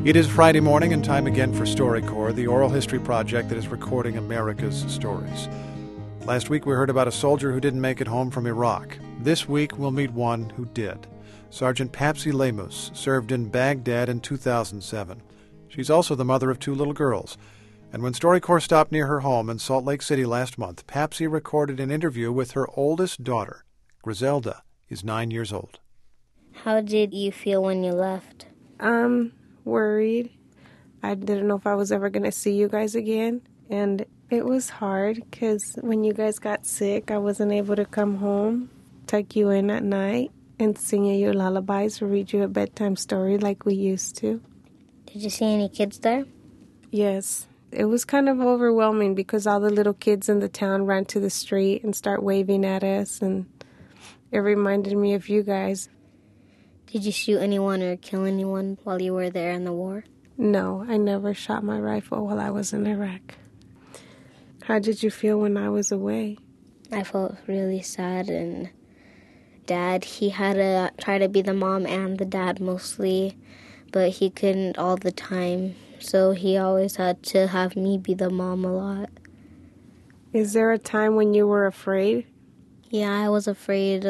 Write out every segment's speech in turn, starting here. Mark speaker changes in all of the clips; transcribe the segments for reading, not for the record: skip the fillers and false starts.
Speaker 1: It is Friday morning and time again for StoryCorps, the oral history project that is recording America's stories. Last week we heard about a soldier who didn't make it home from Iraq. This week we'll meet one who did. Sergeant Patsy Lemus served in Baghdad in 2007. She's also the mother of two little girls. And when StoryCorps stopped near her home in Salt Lake City last month, Patsy recorded an interview with her oldest daughter. Griselda is 9 years old.
Speaker 2: How did you feel when you left?
Speaker 3: Worried. I didn't know if I was ever going to see you guys again. And it was hard because when you guys got sick, I wasn't able to come home, tuck you in at night, and sing you your lullabies or read you a bedtime story like we used to.
Speaker 2: Did you see any kids there?
Speaker 3: Yes. It was kind of overwhelming because all the little kids in the town ran to the street and start waving at us, and it reminded me of you guys.
Speaker 2: Did you shoot anyone or kill anyone while you were there in the war?
Speaker 3: No, I never shot my rifle while I was in Iraq. How did you feel when I was away?
Speaker 2: I felt really sad, and Dad, he had to try to be the mom and the dad mostly, but he couldn't all the time, so he always had to have me be the mom a lot.
Speaker 3: Is there a time when you were afraid?
Speaker 2: Yeah, I was afraid.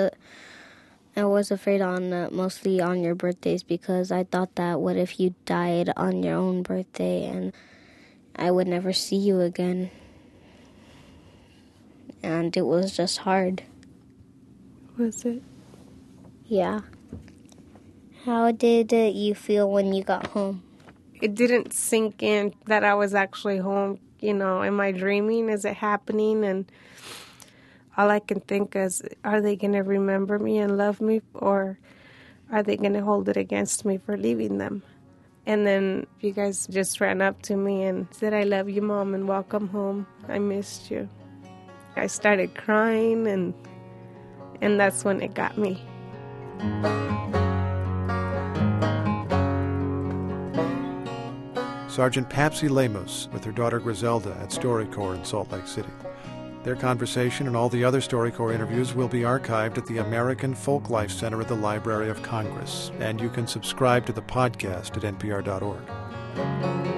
Speaker 2: Mostly on your birthdays because I thought that what if you died on your own birthday and I would never see you again. And it was just hard.
Speaker 3: Was it?
Speaker 2: Yeah. How did you feel when you got home?
Speaker 3: It didn't sink in that I was actually home. You know, am I dreaming? Is it happening? And all I can think is, are they going to remember me and love me, or are they going to hold it against me for leaving them? And then you guys just ran up to me and said, I love you, Mom, and welcome home. I missed you. I started crying, and that's when it got me.
Speaker 1: Sergeant Patsy Lemus with her daughter Griselda at StoryCorps in Salt Lake City. Their conversation and all the other StoryCorps interviews will be archived at the American Folklife Center at the Library of Congress, and you can subscribe to the podcast at npr.org.